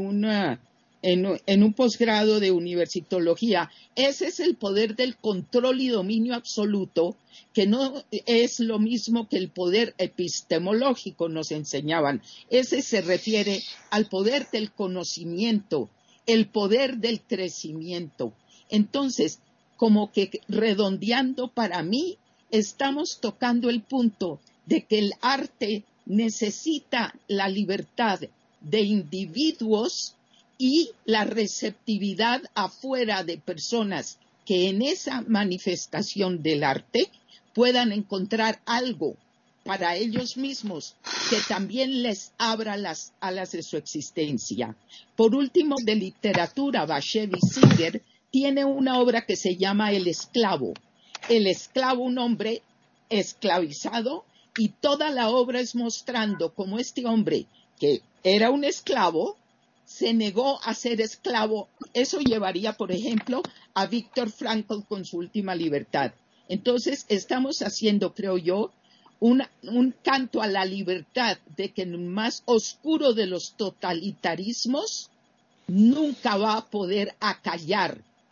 un posgrado de universitología, ese es el poder del control y dominio absoluto, que no es lo mismo que el poder epistemológico, nos enseñaban. Ese se refiere al poder del conocimiento, el poder del crecimiento. Entonces, como que redondeando, para mí, estamos tocando el punto de que el arte necesita la libertad de individuos y la receptividad afuera de personas que en esa manifestación del arte puedan encontrar algo para ellos mismos que también les abra las alas de su existencia. Por último, de literatura, Bashevis Singer tiene una obra que se llama El esclavo. El esclavo, un hombre esclavizado, y toda la obra es mostrando cómo este hombre, que era un esclavo, se negó a ser esclavo. Eso llevaría, por ejemplo, a Viktor Frankl con Su última libertad. Entonces, estamos haciendo, creo yo, un canto a la libertad de que en el más oscuro de los totalitarismos nunca va a poder acallar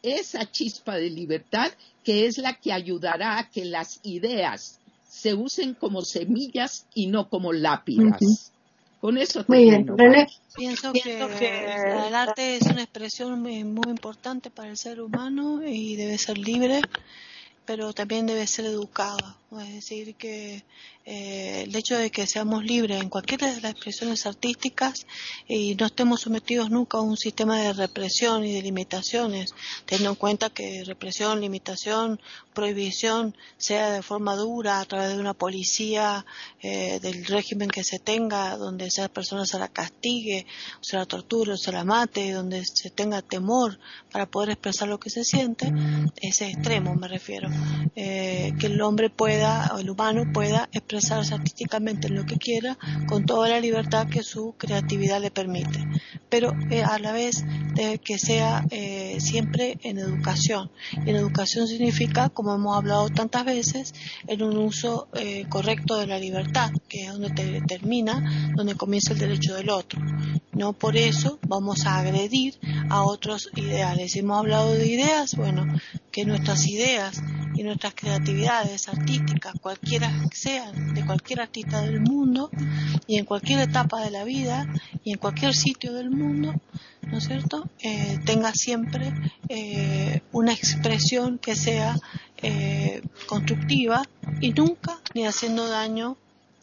esa chispa de libertad que es la que ayudará a que las ideas se usen como semillas y no como lápidas. Con eso muy bien, René. Pienso que el arte es una expresión muy importante para el ser humano y debe ser libre, pero también debe ser educada. Es decir, que el hecho de que seamos libres en cualquiera de las expresiones artísticas y no estemos sometidos nunca a un sistema de represión y de limitaciones, teniendo en cuenta que represión, limitación, prohibición, sea de forma dura a través de una policía del régimen que se tenga, donde esa persona se la castigue, o se la torture, o se la mate, donde se tenga temor para poder expresar lo que se siente, ese extremo me refiero, que el hombre pueda, o el humano pueda expresarse artísticamente en lo que quiera con toda la libertad que su creatividad le permite, pero a la vez de que sea siempre en educación. Y en educación significa, como hemos hablado tantas veces, en un uso correcto de la libertad, que es donde termina, donde comienza el derecho del otro. No por eso vamos a agredir a otros ideales. Si hemos hablado de ideas, bueno, que nuestras ideas y nuestras creatividades artísticas, cualquiera sean, de cualquier artista del mundo y en cualquier etapa de la vida y en cualquier sitio del mundo, ¿no es cierto?, tenga siempre una expresión que sea constructiva y nunca ni haciendo daño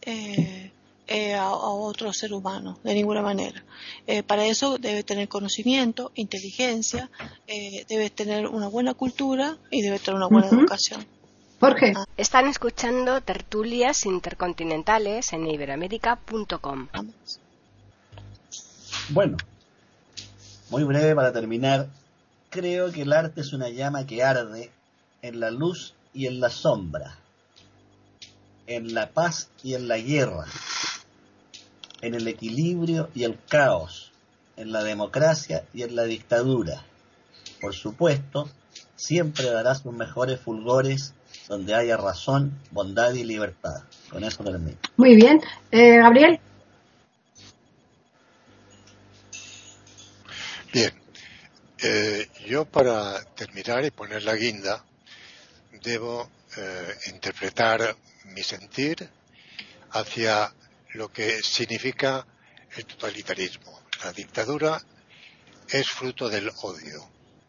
a otro ser humano, de ninguna manera. Para eso debe tener conocimiento, inteligencia, debe tener una buena cultura y debe tener una buena educación. Jorge. Están escuchando Tertulias Intercontinentales en iberoamerica.com. Bueno, muy breve para terminar. Creo que el arte es una llama que arde en la luz y en la sombra, en la paz y en la guerra, en el equilibrio y el caos, en la democracia y en la dictadura. Por supuesto, siempre dará sus mejores fulgores donde haya razón, bondad y libertad. Con eso termino. Muy bien. Gabriel. Bien. Yo para terminar y poner la guinda debo interpretar mi sentir hacia lo que significa el totalitarismo. La dictadura es fruto del odio,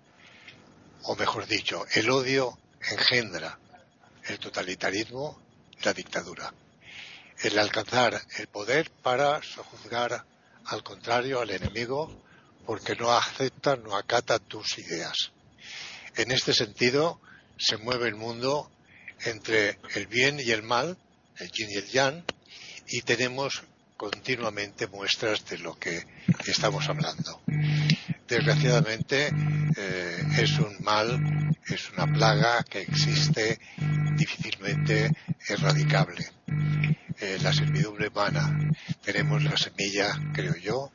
o mejor dicho, el odio engendra el totalitarismo, la dictadura. El alcanzar el poder para sojuzgar al contrario, al enemigo, porque no acepta, no acata tus ideas. En este sentido, se mueve el mundo entre el bien y el mal, el yin y el yang, y tenemos continuamente muestras de lo que estamos hablando. Desgraciadamente es un mal, es una plaga que existe, difícilmente erradicable. La servidumbre humana, tenemos la semilla, creo yo,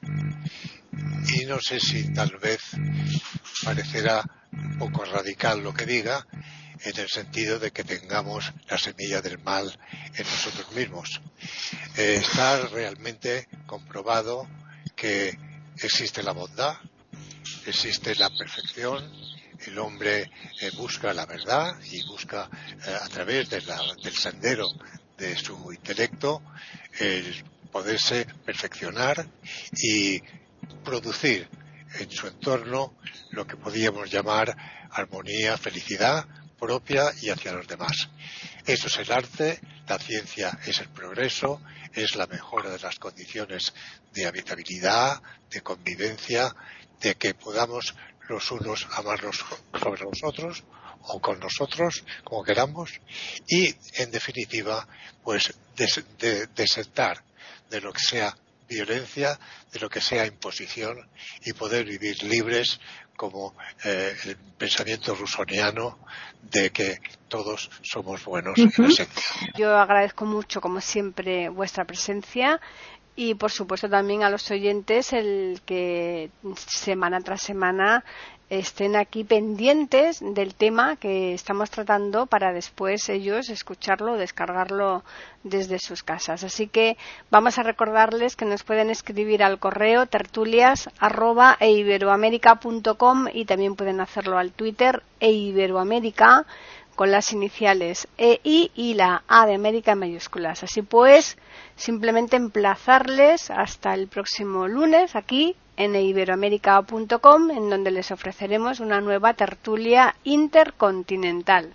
y no sé si tal vez parecerá un poco radical lo que diga, en el sentido de que tengamos la semilla del mal en nosotros mismos. Está realmente comprobado que existe la bondad, existe la perfección, el hombre busca la verdad y busca a través del sendero de su intelecto el poderse perfeccionar y producir en su entorno lo que podríamos llamar armonía, felicidad propia y hacia los demás. Eso es el arte, la ciencia es el progreso, es la mejora de las condiciones de habitabilidad, de convivencia, de que podamos los unos amarnos sobre los otros o con nosotros, como queramos, y en definitiva, pues desertar de lo que sea violencia, de lo que sea imposición y poder vivir libres como el pensamiento rusoniano de que todos somos buenos en esencia. Yo agradezco mucho, como siempre, vuestra presencia y por supuesto también a los oyentes el que semana tras semana estén aquí pendientes del tema que estamos tratando para después ellos escucharlo, descargarlo desde sus casas. Así que vamos a recordarles que nos pueden escribir al correo tertulias@eiberoamerica.com y también pueden hacerlo al Twitter eiberoamerica con las iniciales EI y la A de América en mayúsculas. Así pues, simplemente emplazarles hasta el próximo lunes aquí en iberoamerica.com, en donde les ofreceremos una nueva tertulia intercontinental.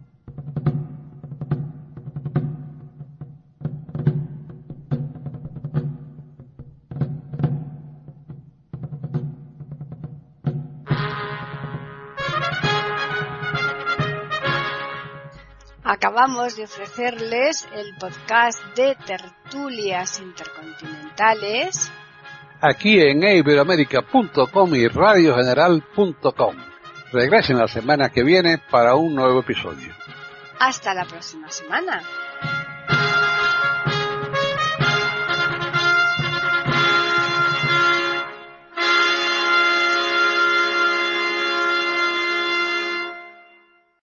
Acabamos de ofrecerles el podcast de tertulias intercontinentales aquí en iberoamerica.com y radiogeneral.com. Regresen la semana que viene para un nuevo episodio. Hasta la próxima semana.